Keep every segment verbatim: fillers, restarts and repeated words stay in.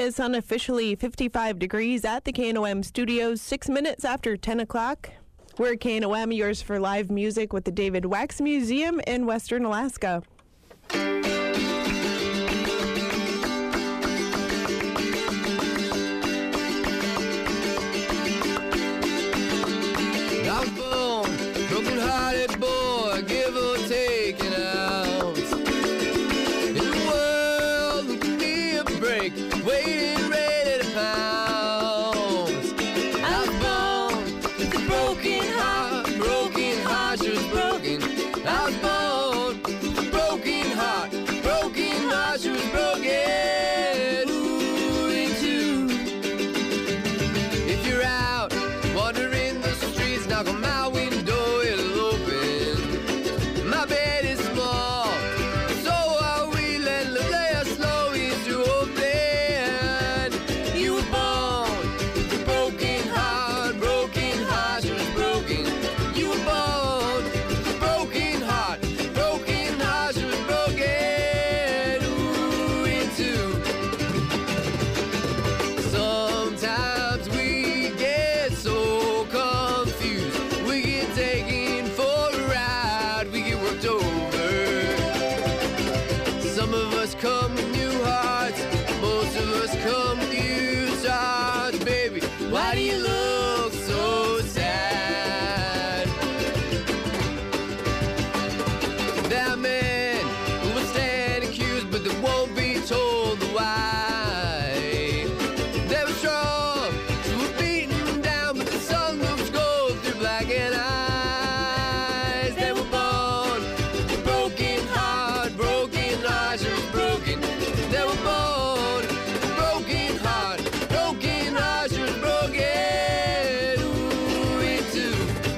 It's unofficially fifty-five degrees at the K N O M studios, six minutes after ten o'clock. We're K N O M, yours for live music with the David Wax Museum in Western Alaska. Broken-hearted boy, give or take an ounce. In a world who can be a break, waiting ready to pounce. I was born with a broken heart, broken heart, she was broken. I was born with a broken heart, broken heart, she was broken. Ooh, in two. If you're out wandering the streets, knock on my window. Come with new hearts, most of us come with used hearts, baby. Why do you look so sad? That man who will stand accused, but they won't be told the why. They were strong, so we're beaten down, but the sun looks gold through blackened eyes. They were born with a broken heart, broken hearts. They were born with a broken heart, broken heart, she was broken, ooh, in two.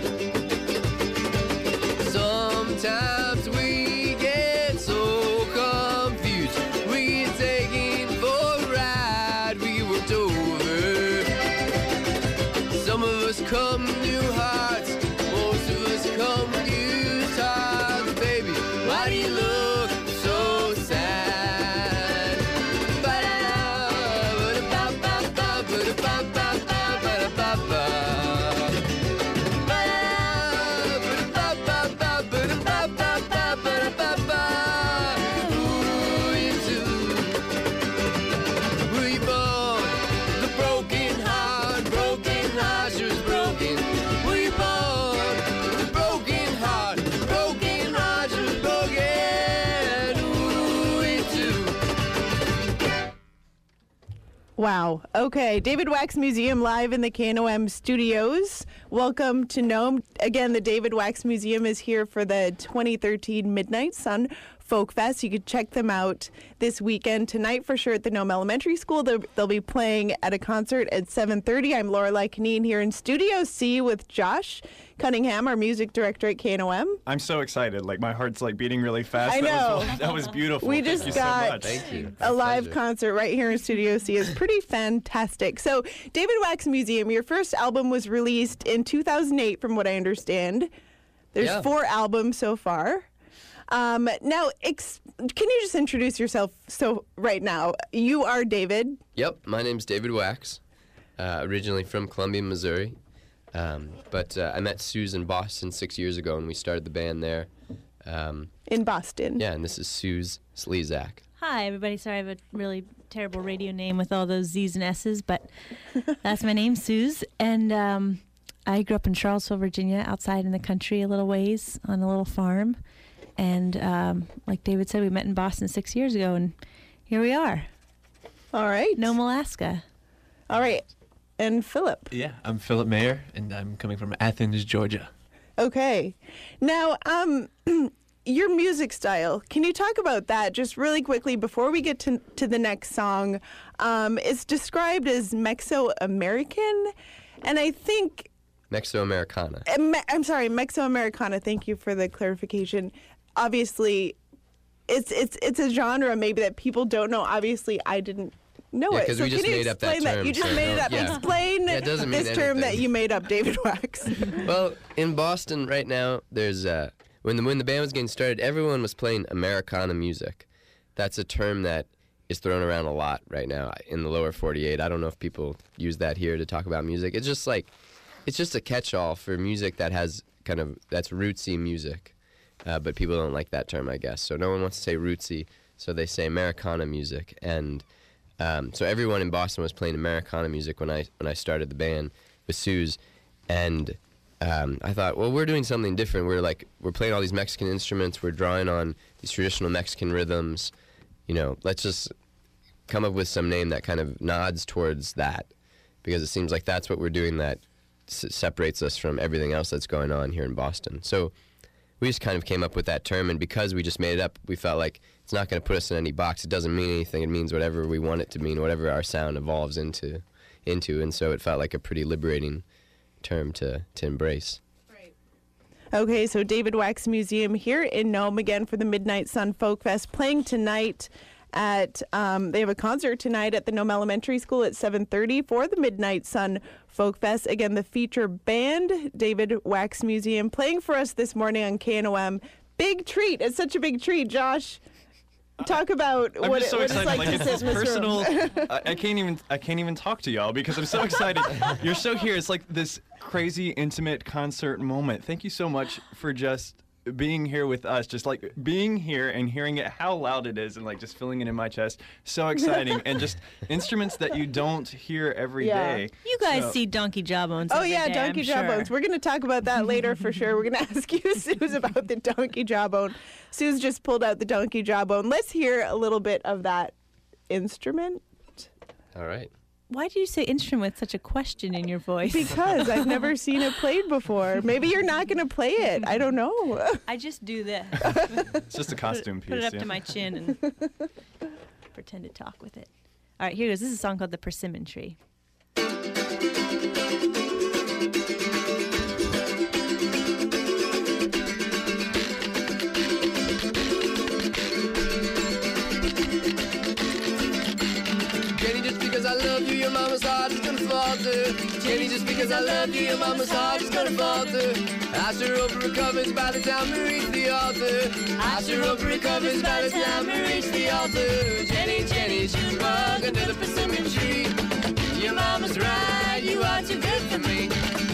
Sometimes we get so confused, we get taken for a ride, we get worked over. Some of us come with new hearts, most of us come with used hearts, baby. Why do you look so sad? Wow. Okay. David Wax Museum live in the K N O M studios. Welcome to Nome. Again, the David Wax Museum is here for the twenty thirteen Midnight Sun Folk Fest. You could check them out this weekend. Tonight, for sure, at the Nome Elementary School. They'll, they'll be playing at a concert at seven thirty. I'm Lorelei Canine here in Studio C with Josh Cunningham, our music director at K N O M. I'm so excited. Like, my heart's, like, beating really fast. I know. That was, that was beautiful. We Thank just you got so much. Thank you. a live Pleasure. concert right here in Studio C. Is pretty fantastic. So, David Wax Museum, your first album was released in two thousand eight, from what I understand. There's Yeah. four albums so far. Um, now, ex- can you just introduce yourself? So, right now, you are David. Yep, my name's David Wax, uh, originally from Columbia, Missouri. Um, but uh, I met Suze in Boston six years ago, and we started the band there. Um, In Boston. yeah, and this is Suze Slezak. Hi, everybody. Sorry, I have a really terrible radio name with all those Z's and S's, but that's my name, Suze. And um, I grew up in Charlottesville, Virginia, outside in the country a little ways on a little farm. And um, like David said, we met in Boston six years ago, and here we are. All right. Nome, Alaska. All right. And Philip. Yeah, I'm Philip Mayer, and I'm coming from Athens, Georgia. Okay. Now, um, your music style, can you talk about that just really quickly before we get to, to the next song? Um, it's described as Mesoamerican, and I think... Mesoamericana. uh, Me- I'm sorry, Mesoamericana. Thank you for the clarification. Obviously, it's it's it's a genre maybe that people don't know. Obviously, I didn't know Yeah, it. 'cause So we just can you made up that explain term, You just so made it no- up. yeah. Explain Yeah, it doesn't mean this term that anything. you made up, David Wax. Well, in Boston right now, there's uh, when the when the band was getting started, everyone was playing Americana music. That's a term that is thrown around a lot right now in the lower forty-eight. I don't know if people use that here to talk about music. It's just like, it's just a catch-all for music that has kind of, that's rootsy music. Uh, but people don't like that term, I guess. So no one wants to say rootsy, so they say Americana music. And um, so everyone in Boston was playing Americana music when I when I started the band with Suze. And um, I thought, well, we're doing something different. We're like, we're playing all these Mexican instruments. We're drawing on these traditional Mexican rhythms. You know, let's just come up with some name that kind of nods towards that, because it seems like that's what we're doing that s- separates us from everything else that's going on here in Boston. So we just kind of came up with that term, and because we just made it up, we felt like it's not going to put us in any box. It doesn't mean anything. It means whatever we want it to mean, whatever our sound evolves into, into. And so it felt like a pretty liberating term to, to embrace. Okay, so David Wax Museum here in Nome again for the Midnight Sun Folk Fest, playing tonight at, um, they have a concert tonight at the Nome Elementary School at seven thirty for the Midnight Sun Folk Fest. Again, the feature band, David Wax Museum, playing for us this morning on K N O M. Big treat. It's such a big treat, Josh. Talk about I'm what, just it, so what it's excited. like, Like, to it's sit this in this personal. room. I, I can't even. I can't even talk to y'all because I'm so excited. You're so here. It's like this crazy, intimate concert moment. Thank you so much for just being here with us. Just like being here and hearing it, how loud it is, and like just feeling it in my chest. So exciting, and just instruments that you don't hear every Yeah. day. You guys So- see Donkey Jawbones. Oh every yeah, day, donkey I'm jawbones. sure. We're going to talk about that later for sure. We're going to ask you, Suze, about the donkey jawbone. Suze just pulled out the donkey jawbone. Let's hear a little bit of that instrument. All right. Why do you say instrument with such a question in your voice? Because I've never seen it played before. Maybe you're not going to play it. I don't know. I just do this. It's just a costume Put it piece. up yeah. to my chin and pretend to talk with it. All right, here goes. This is a song called The Persimmon Tree. Jenny, just because I love you, your mama's heart is gonna falter. Jenny, just because I love you, your mama's heart is gonna falter. I sure hope it recovers by the time we reach the altar. I sure hope it recovers by the time we reach the altar. Jenny, Jenny, June bug under the persimmon tree. Your mama's right, you are too good for me.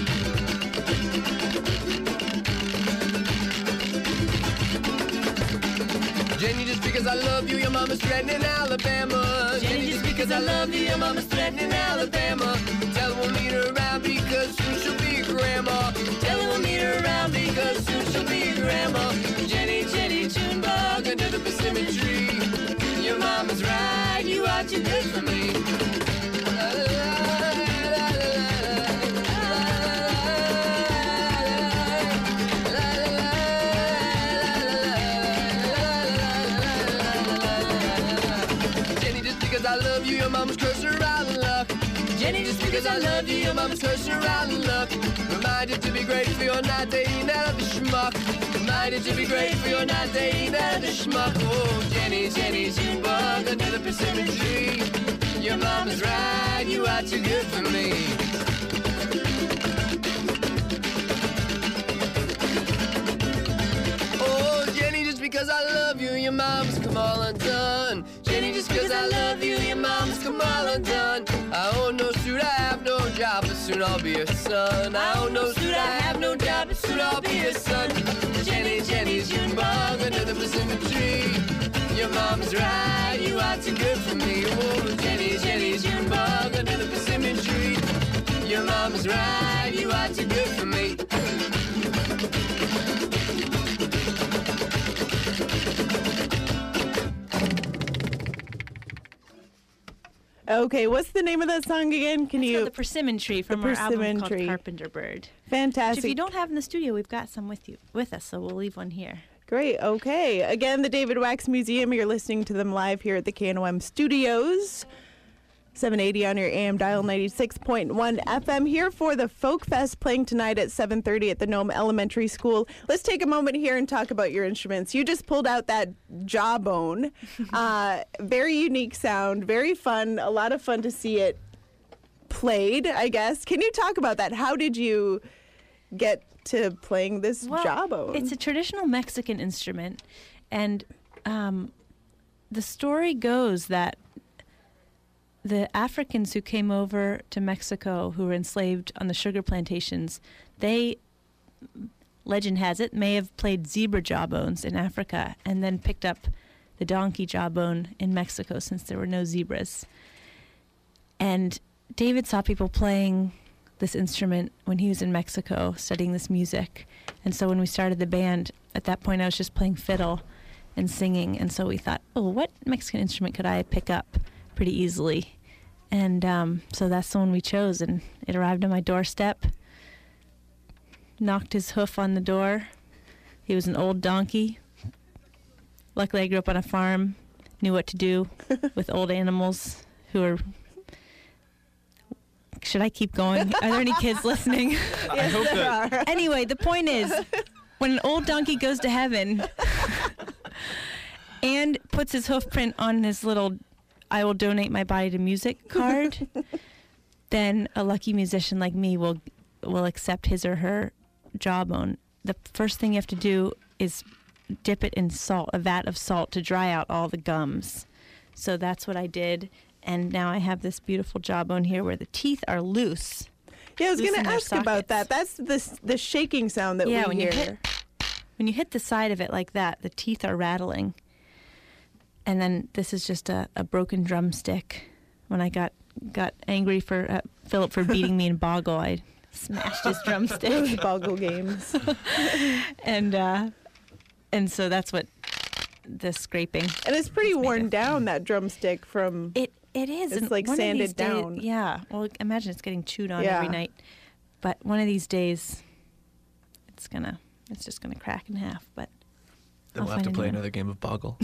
Jenny, just because I love you, your mama's threatening Alabama. Jenny, just because I love you, your mama's threatening Alabama. Tell her we'll meet her around because soon she'll be a grandma. Tell her we'll meet her around because soon she'll be a grandma. Jenny, Jenny, June bug under the persimmon tree. Your mama's right, you are too good for me. La, la, la, la, la, because I love you, your mama's cursing her out of luck. Jenny, just because I love you, your mama's cursing her out of luck. Reminded to be grateful you're not dating out of the schmuck. Reminded to be grateful you're not dating out of the schmuck. Oh, Jenny, Jenny, June bug under the persimmon tree. Your mama's right, you are too good for me. Oh, Jenny, just because I love you, your mama's come all undone. Jenny, just because I love you, your mama's come all undone. I own no suit, I have no job, but soon I'll be a son. I own no suit, I have no job, but soon I'll be a son. Jenny, Jenny, June bug under the persimmon tree. Your mama's right, you are too good for me. Oh, Jenny, Jenny, June bug under the persimmon tree. Your mama's right, you are too good for me. Okay, what's the name of that song again? Can It's you? called The Persimmon Tree from The our album Persimmon called Tree. Carpenter Bird. Which Fantastic. if you don't have in the studio, we've got some with you with us, so we'll leave one here. Great. Okay. Again, the David Wax Museum. You're listening to them live here at the K N O M studios. seven eighty on your A M dial, ninety-six point one F M here for the Folk Fest, playing tonight at seven thirty at the Nome Elementary School. Let's take a moment here and talk about your instruments. You just pulled out that jawbone. uh, very unique sound, very fun, a lot of fun to see it played, I guess. Can you talk about that? How did you get to playing this Well, jawbone? It's a traditional Mexican instrument, and um, the story goes that the Africans who came over to Mexico, who were enslaved on the sugar plantations, they, legend has it, may have played zebra jawbones in Africa and then picked up the donkey jawbone in Mexico since there were no zebras. And David saw people playing this instrument when he was in Mexico studying this music. And so when we started the band, at that point I was just playing fiddle and singing. And so we thought, oh, what Mexican instrument could I pick up pretty easily? And um, so that's the one we chose, and it arrived on my doorstep. Knocked his hoof on the door. He was an old donkey. Luckily I grew up on a farm, knew what to do with old animals who are... Should I keep going? Are there any kids listening? I hope that. Anyway, the point is, when an old donkey goes to heaven and puts his hoof print on his little "I will donate my body to music" card, then a lucky musician like me will will accept his or her jawbone. The first thing you have to do is dip it in salt, a vat of salt, to dry out all the gums. So that's what I did. And now I have this beautiful jawbone here where the teeth are loose. Yeah, I was Loose going in to their ask about that. sockets. That's the the shaking sound that Yeah, we when you hear. hit- When you hit the side of it like that, the teeth are rattling. And then this is just a, a broken drumstick. When I got got angry for uh, Philip for beating me in Boggle, I smashed his Those drumstick. boggle games. and uh, and so that's what the scraping. And it's pretty It's made worn of- down, that drumstick from... It it is. It's and like one of sanded these days- down. Yeah. Well, imagine it's getting chewed on Yeah. every night. But one of these days, it's gonna it's just gonna crack in half. But Then I'll we'll have to find a play new one. another game of Boggle.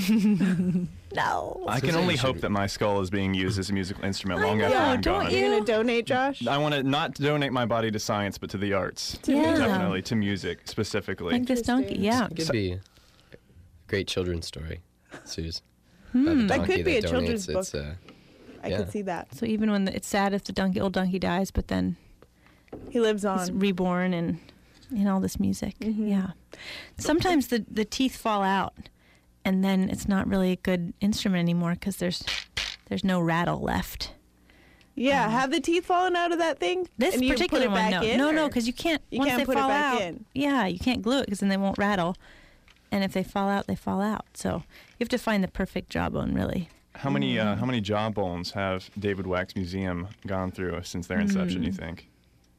no. I can So only you hope should- that my skull is being used as a musical instrument I long after know, I'm don't gone. You're you? going to donate, Josh? I want to not donate my body to science, but to the arts. To Yeah. Definitely to music specifically. Like this donkey. Interesting. Yeah. It could be a great children's story, Suze. Hmm. About the That donkey could be a donates children's its, book. uh, I Yeah. could see that. So even when the, it's sad if the donkey old donkey dies, but then He lives he's on. reborn and in all this music. Mhm. Yeah. Sometimes the the teeth fall out, and then it's not really a good instrument anymore because there's there's no rattle left. Yeah, Um, have the teeth fallen out of that thing? This and you particular put it one, back no, in, no, no, or- because you can't. You once can't they put it fall back out, in. yeah, you can't glue it because then they won't rattle. And if they fall out, they fall out. So you have to find the perfect jawbone, really. How many uh, how many jawbones have David Wax Museum gone through since their inception, you Hmm. think?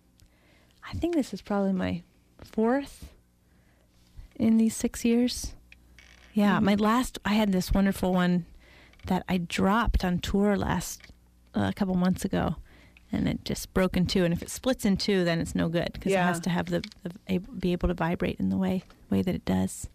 I think this is probably my fourth in these six years. Yeah, Mm. my last, I had this wonderful one that I dropped on tour last, uh, a couple months ago, and it just broke in two. And if it splits in two, then it's no good because Yeah. it has to have the, the ab- be able to vibrate in the way way that it does.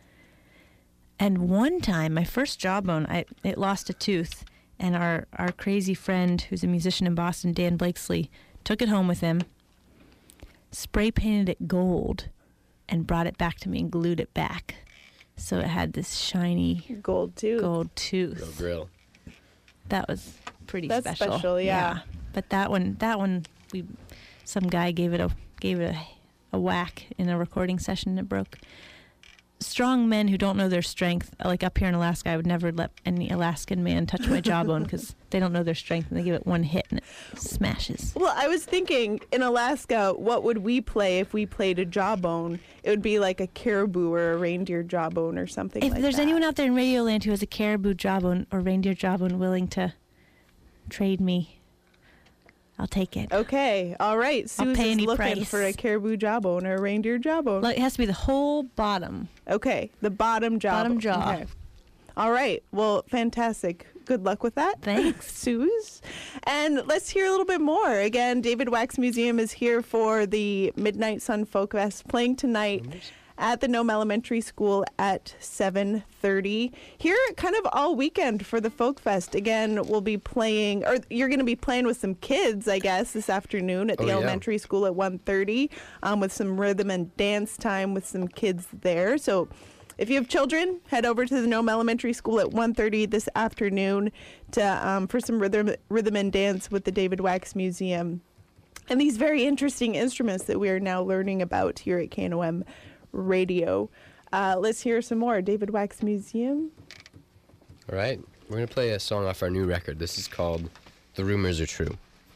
And one time, my first jawbone, I it lost a tooth, and our our crazy friend who's a musician in Boston, Dan Blakesley, took it home with him, spray painted it gold, and brought it back to me and glued it back. So it had this shiny Gold, too. gold Real tooth. grill. That was pretty That's special. special, yeah. But that one, that one, we, some guy gave it a gave it a, a whack in a recording session and it broke. Strong men who don't know their strength, like up here in Alaska, I would never let any Alaskan man touch my jawbone because they don't know their strength and they give it one hit and it smashes. Well, I was thinking in Alaska, what would we play if we played a jawbone? It would be like a caribou or a reindeer jawbone or something If like there's that. anyone out there in Radioland who has a caribou jawbone or reindeer jawbone willing to trade me, I'll take it. Okay, all right. I'll Sue's pay is any looking price. for a caribou jawbone or a reindeer jawbone. Like, it has to be the whole bottom. Okay, the bottom jaw. Bottom jaw. Okay. All right. Well, fantastic. Good luck with that. Thanks. Suze. And let's hear a little bit more. Again, David Wax Museum is here for the Midnight Sun Folk Fest, playing tonight at the Nome Elementary School at seven thirty. Here kind of all weekend for the Folk Fest. Again, we'll be playing, or you're going to be playing with some kids, I guess, this afternoon at the Oh, yeah. elementary school at one thirty, um, with some rhythm and dance time with some kids there. So if you have children, head over to the Nome Elementary School at one thirty this afternoon to um, for some rhythm, rhythm and dance with the David Wax Museum. And these very interesting instruments that we are now learning about here at K N O M Radio. Uh, let's hear some more. David Wax Museum. All right, we're going to play a song off our new record. This is called The Rumors Are True.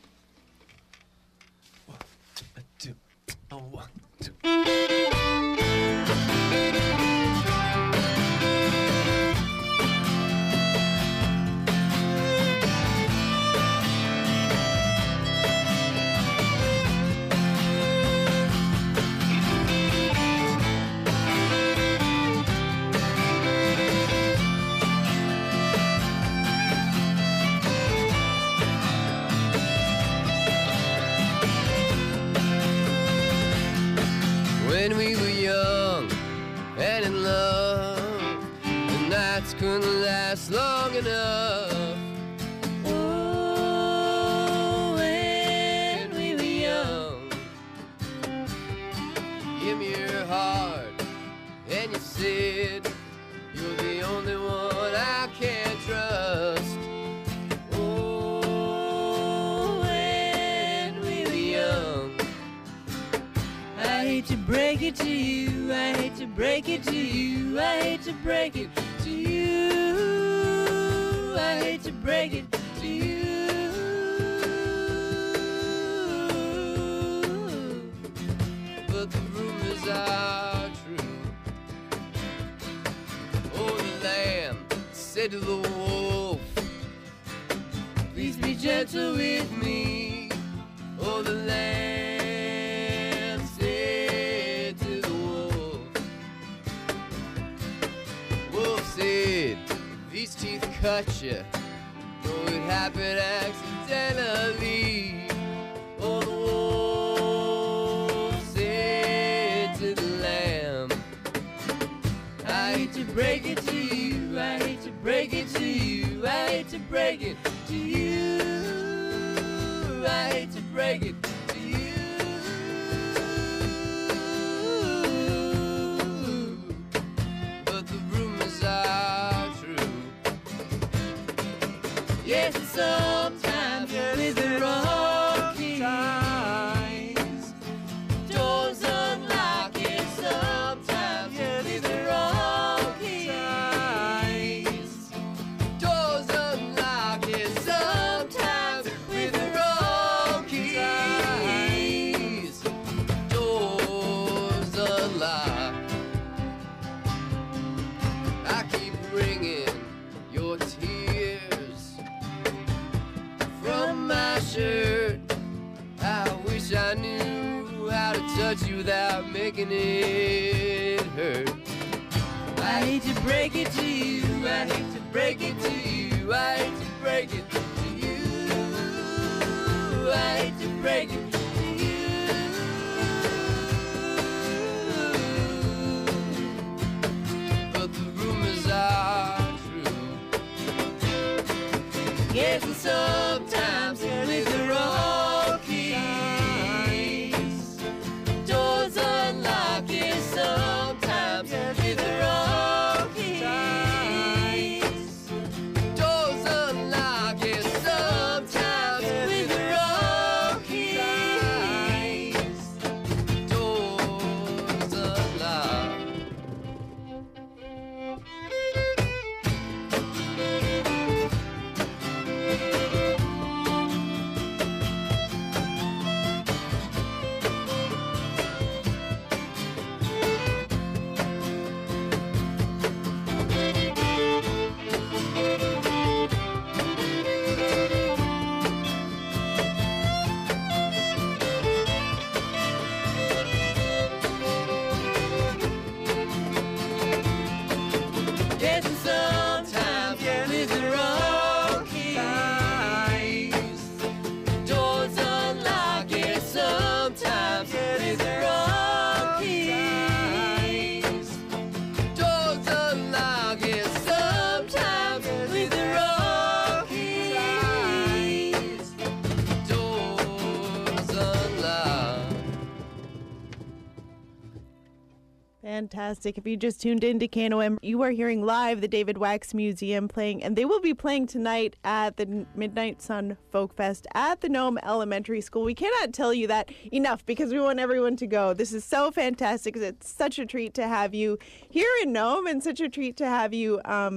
One, two, oh, one, two. When we were young and in love, the nights couldn't last long enough. Oh, when we were young, give me your heart, and you said you're the only one I can trust. Oh, when we were young, I hate to break it to you, I hate to break it to you, I hate to break it to you, I hate to break it to you. But the rumors are true. Oh, the lamb said to the wolf, please be gentle with me. Oh, the lamb said to the wolf, wolf said, if these teeth cut you, know it happened accidentally. Oh, the wolf said to the lamb, I hate to break it to you, I hate to break it to you, I hate to break it to you, I hate to break it to you. But the rumors are true. Yes, and sometimes with the wrong keys, doors unlocking sometimes with the wrong keys, doors unlocking sometimes with the wrong keys, doors unlocked. I keep ringing your tears from my shirt. I wish I knew how to touch you without making it hurt. I hate to break it to you, I hate to break it to you, I hate to break it to you, I hate to break it to you. But the rumors are true. Yes, and sometimes with the wrong keys, doors unlocking sometimes with the wrong keys, doors unlocking sometimes with the wrong keys, doors unlocked. Yes, and sometimes with the wrong keys, doors unlocking sometimes with the wrong keys, doors unlocking sometimes with the wrong keys, doors unlocked. Fantastic. If you just tuned in to K N O M, you are hearing live the David Wax Museum playing, and they will be playing tonight at the Midnight Sun Folk Fest at the Nome Elementary School. We cannot tell you that enough because we want everyone to go. This is so fantastic. It's such a treat to have you here in Nome and such a treat to have you um,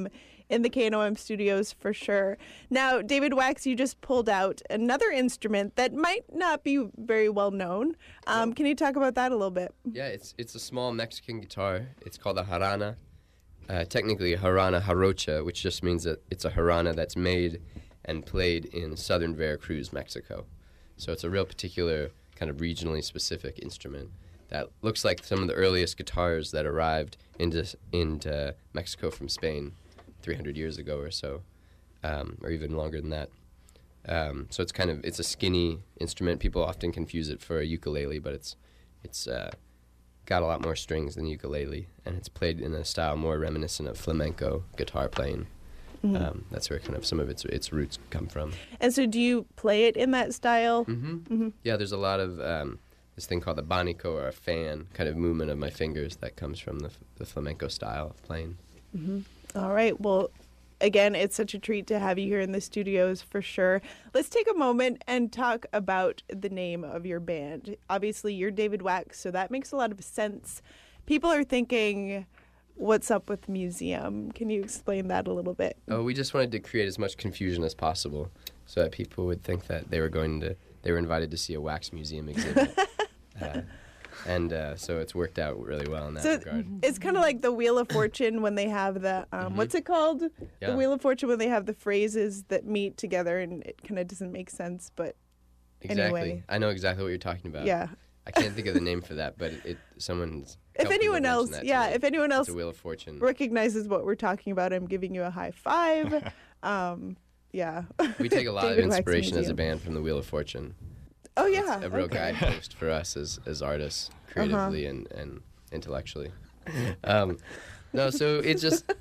in the K N O M studios for sure. Now, David Wax, you just pulled out another instrument that might not be very well known. Um, can you talk about that a little bit? Yeah, it's it's a small Mexican guitar. It's called a jarana. Uh, technically, a jarana jarocha, which just means that it's a jarana that's made and played in southern Veracruz, Mexico. So it's a real particular kind of regionally specific instrument that looks like some of the earliest guitars that arrived into into Mexico from Spain three hundred years ago or so, um, or even longer than that. Um, so it's kind of it's a skinny instrument. People often confuse it for a ukulele, but it's it's uh, got a lot more strings than ukulele, and it's played in a style more reminiscent of flamenco guitar playing. Mm-hmm. Um, that's where kind of some of its its roots come from. And so, do you play it in that style? Mm-hmm. Mm-hmm. Yeah, there's a lot of um, this thing called the banico, or a fan kind of movement of my fingers that comes from the, the flamenco style of playing. Mm-hmm. All right. Well, again, it's such a treat to have you here in the studios for sure. Let's take a moment and talk about the name of your band. Obviously, you're David Wax, so that makes a lot of sense. People are thinking, what's up with museum? Can you explain that a little bit? Oh, we just wanted to create as much confusion as possible so that people would think that they were going to, they were invited to see a wax museum exhibit. uh, and uh, so it's worked out really well in that so regard. It's kind of like the Wheel of Fortune when they have the, um, Mm-hmm. what's it called? Yeah. The Wheel of Fortune when they have the phrases that meet together and it kind of doesn't make sense, but Exactly. anyway. I know exactly what you're talking about. yeah. I can't think of the name for that, but it, it someone's. If couple people anyone mentioned else, that to yeah, me. if anyone else It's a Wheel of Fortune. recognizes what we're talking about, I'm giving you a high five. um, yeah. We take a lot of David Wax inspiration as a Museum. band from the Wheel of Fortune. Oh It's yeah. a real okay. guidepost for us as, as artists, creatively Uh-huh. and, and intellectually. Um, no, so it just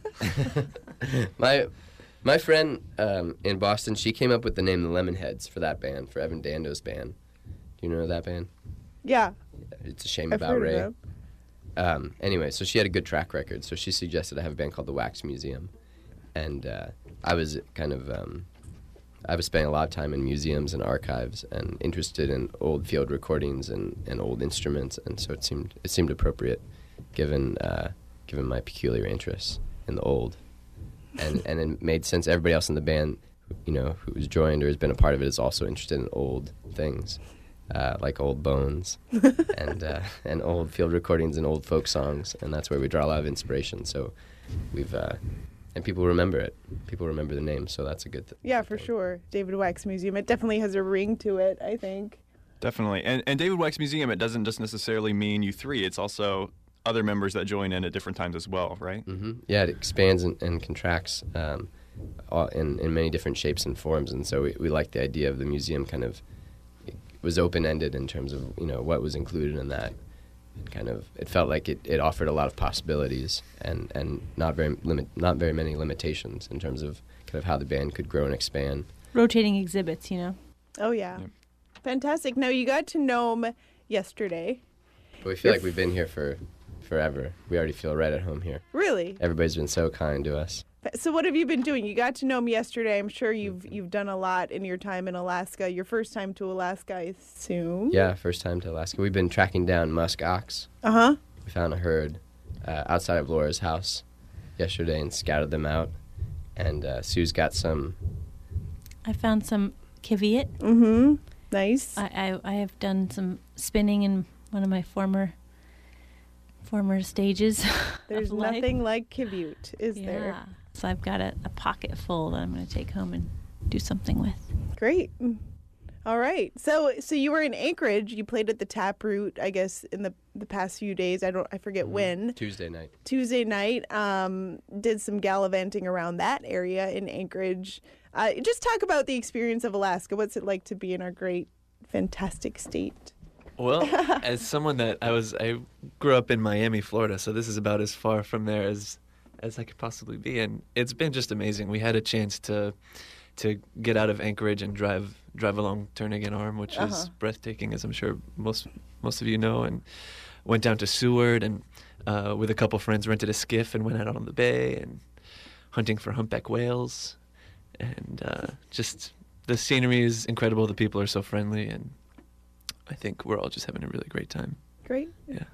my my friend um, in Boston, she came up with the name the Lemonheads for that band, for Evan Dando's band. Do you know that band? Yeah. It's a shame I've about heard Ray. of them. Um, anyway, so she had a good track record, so she suggested I have a band called the Wax Museum, and uh, I was kind of um, I was spending a lot of time in museums and archives and interested in old field recordings and, and old instruments, and so it seemed it seemed appropriate, given uh, given my peculiar interests in the old, and and it made sense. Everybody else in the band, you know, who's joined or has been a part of it, is also interested in old things. Uh, like old bones and uh, and old field recordings and old folk songs, and that's where we draw a lot of inspiration. So we've uh, and people remember it. People remember the name, so that's a good thing. Yeah, for sure. David Wax Museum. It definitely has a ring to it, I think. Definitely. And, and David Wax Museum, it doesn't just necessarily mean you three. It's also other members that join in at different times as well, right? Mm-hmm. Yeah, it expands and, and contracts um, all in in many different shapes and forms, and so we, we like the idea of the museum kind of. Was open-ended in terms of, you know, what was included in that. And kind of, it felt like it, it offered a lot of possibilities and, and not very limit, not very many limitations in terms of kind of how the band could grow and expand. Rotating exhibits, you know. Oh, yeah. Yeah. Fantastic. Now, you got to Nome yesterday. But we feel like we've been here for forever. We already feel right at home here. Really? Everybody's been so kind to us. So what have you been doing? You got to Nome yesterday. I'm sure you've you've done a lot in your time in Alaska. Your first time to Alaska, I assume. Yeah, first time to Alaska. We've been tracking down musk ox. Uh-huh. We found a herd uh, outside of Laura's house yesterday and scouted them out. And uh, Sue's got some. I found some kiviat. Mm-hmm. Nice. I, I I have done some spinning in one of my former former stages. There's of life. nothing like Kivute, is Yeah. there? So I've got a, a pocket full that I'm going to take home and do something with. Great. All right. So so you were in Anchorage. You played at the Taproot, I guess, in the the past few days. I don't I forget Mm-hmm. when. Tuesday night. Tuesday night. Um, did some gallivanting around that area in Anchorage. Uh, just talk about the experience of Alaska. What's it like to be in our great, fantastic state? Well, as someone that I was, I grew up in Miami, Florida, so this is about as far from there as as I could possibly be, and it's been just amazing. We had a chance to to get out of Anchorage and drive drive along Turnagain Arm, which Uh-huh. is breathtaking, as I'm sure most most of you know, and went down to Seward and uh, with a couple friends rented a skiff and went out on the bay and hunting for humpback whales, and uh, just the scenery is incredible. The people are so friendly, and I think we're all just having a really great time. Great. Yeah.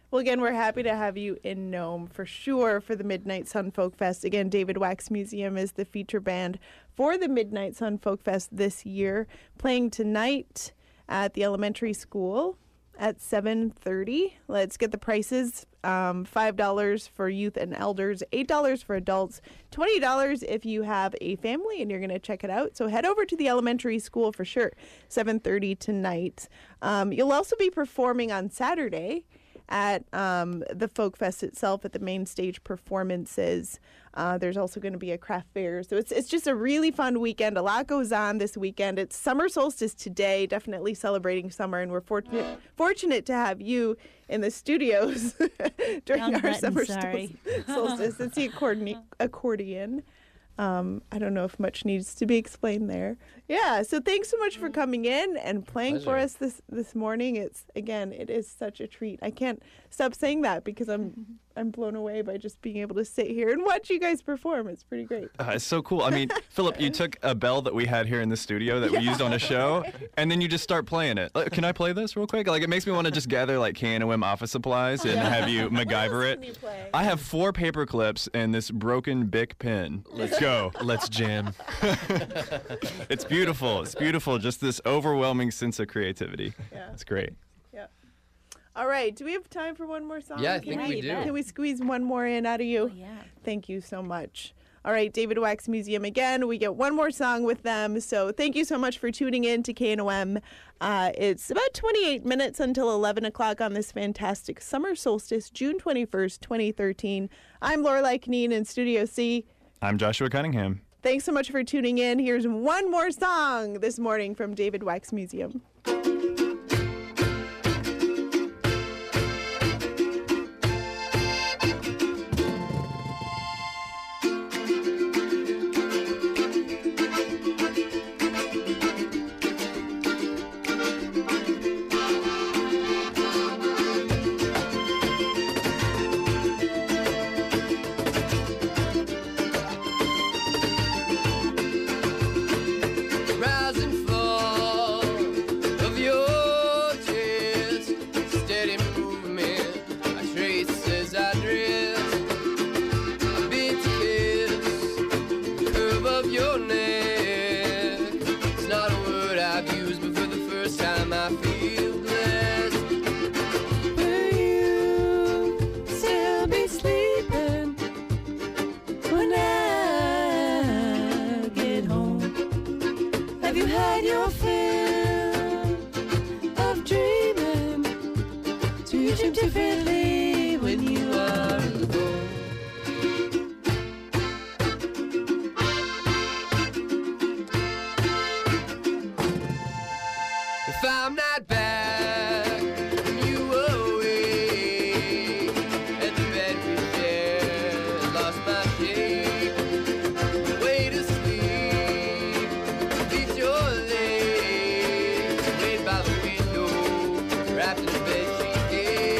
Well, again, we're happy to have you in Nome for sure for the Midnight Sun Folk Fest. Again, David Wax Museum is the feature band for the Midnight Sun Folk Fest this year, playing tonight at the elementary school at seven thirty. Let's get the prices. Um, five dollars for youth and elders, eight dollars for adults, twenty dollars if you have a family and you're going to check it out. So head over to the elementary school for sure, seven thirty tonight. Um, you'll also be performing on Saturday at um, the Folk Fest itself at the main stage performances. Uh, there's also going to be a craft fair. So it's it's just a really fun weekend. A lot goes on this weekend. It's summer solstice today, definitely celebrating summer. And we're fortunate fortunate to have you in the studios during Wrong our button, summer sorry. solstice. It's the accordion. accordion. Um, I don't know if much needs to be explained there. Yeah, so thanks so much for coming in and playing for Pleasure. us this this morning. It's again, it is such a treat. I can't stop saying that because I'm I'm blown away by just being able to sit here and watch you guys perform. It's pretty great. Uh, it's so cool. I mean, Philip, you took a bell that we had here in the studio that we used on a show, and then you just start playing it. Like, can I play this real quick? Like, it makes me want to just gather like K N O M office supplies and have you MacGyver Can you it. play? I have four paper clips and this broken Bic pen. Let's go. Let's jam. It's beautiful. It's beautiful. Just this overwhelming sense of creativity. Yeah. It's great. Yeah. All right. Do we have time for one more song? Yeah, I Can think we do. Can we squeeze one more in out of you? Oh, yeah. Thank you so much. All right, David Wax Museum again. We get one more song with them. So thank you so much for tuning in to K N O M. Uh, it's about twenty-eight minutes until eleven o'clock on this fantastic summer solstice, June twenty-first, twenty thirteen. I'm Lorelai Kneen in Studio C. I'm Joshua Cunningham. Thanks so much for tuning in. Here's one more song this morning from David Wax Museum. Rise and fall of your tears, steady movement. I trace as I drift. A bit kiss, curve of your neck. It's not a word I've used, but for the first time I feel blessed. Will you still be sleeping when I get home? Have you had your fill of dreaming? Do you dream differently when you are alone? If I'm not back when you awake, and the bed we shared lost my shape, way to sleep, beat your legs, laid by the window, wrapped in the bedsheet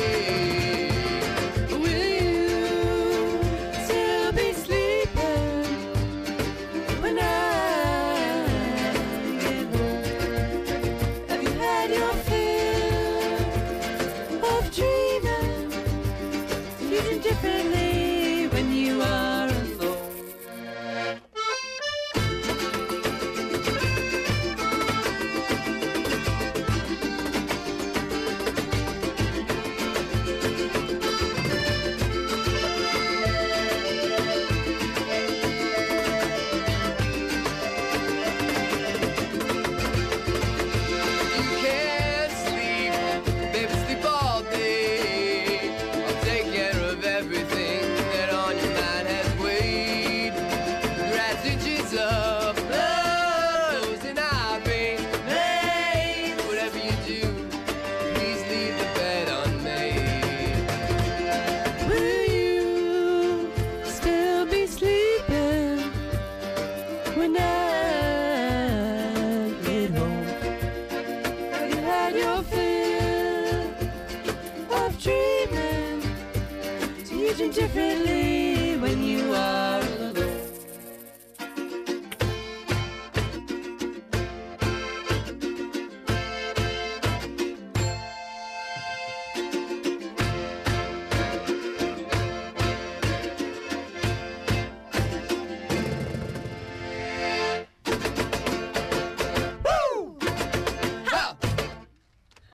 cake. Will you still be sleeping when I get home? Have you had your fill of dreaming? Do you dream differently when you are alone? You can't sleep, baby, sleep all day. I'll take care of everything that on your mind has weighed. Grass itches up, close and I pain. Hey, whatever you do, please leave the bed unmade. Will you still be sleeping when I get home? Have you had your fill of dreaming? Do you dream differently